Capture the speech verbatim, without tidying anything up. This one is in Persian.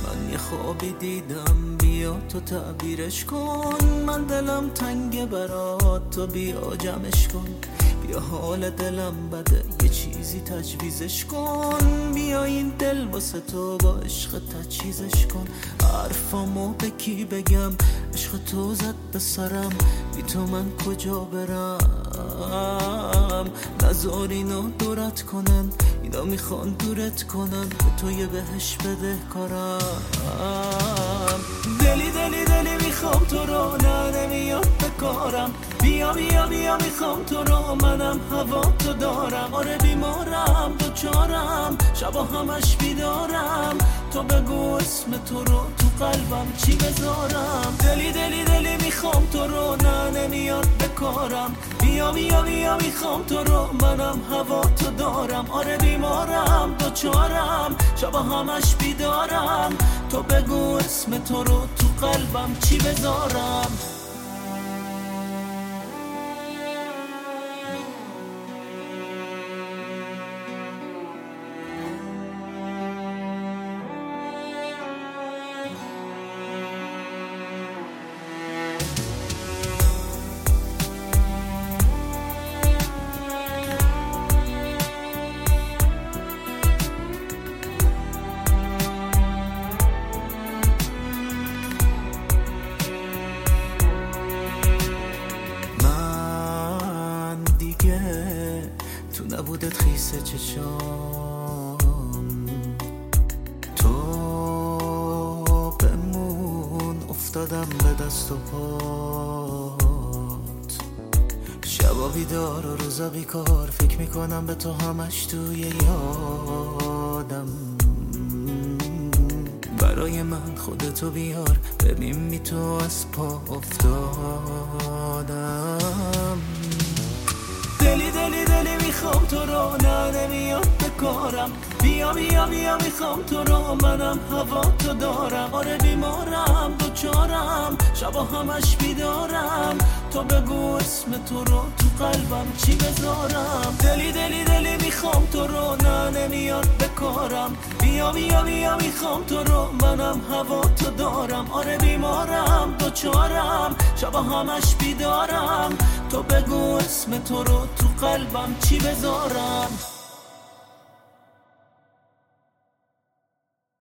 من یه خوابی دیدم بیا تو تعبیرش کن، من دلم تنگه برات تو بیا جمعش کن، بیا حال دلم بده یه چیزی تجویزش کن، بیا این دل واسه تو با عشق تجهیزش کن. حرفامو به کی بگم عشق تو زد به سرم، بی تو من کجا برم؟ نذار اینا دورت کنن، اینا میخوان دورت کنن، به تو یه بهش بده کارم. دلی دلی دلی میخوام تو رو، نه نمیاد به کارم، بیا بیا بیا میخوام تو رو، منم هوا تو دارم. آره بیمارم دوچارم شبا همش بیدارم، تو بگو اسم تو رو تو قلبم چی بذارم. دلی دلی دلی میخوام تو رو، نه نمیاد به کارم، بیا بیا بیا میخوام تو رو، منم هوا تو دارم. آره بیمارم دوچارم شبا همش بیدارم، تو بگو اسم تو رو تو قلبم چی بذارم. تو نبودت خیسه چشام، تو بمون افتادم به دست و پات، شبا بیدار و روزا بیکار فکر میکنم به تو همش توی یادم. برای من خودتو بیار ببین بی تو از پا افتادم. دلی دلی دلی میخوام تو رو، نه نمیاد به کارم، بیا بیا بیا میخوام تو رو، منم هوا تو دارم. آره بیمارم دوچارم شبا همش بیدارم، تو بگو اسم تو رو تو قلبم چی بذارم. دلی دلی دلی میخوام تو رو، نه نمیاد به کارم، بیا بیا بیا میخوام تو رو، منم هوا تو دارم. آره بیمارم دوچارم شبا همش بیدارم، تو بگو اسم تو رو تو قلبم چی بذارم.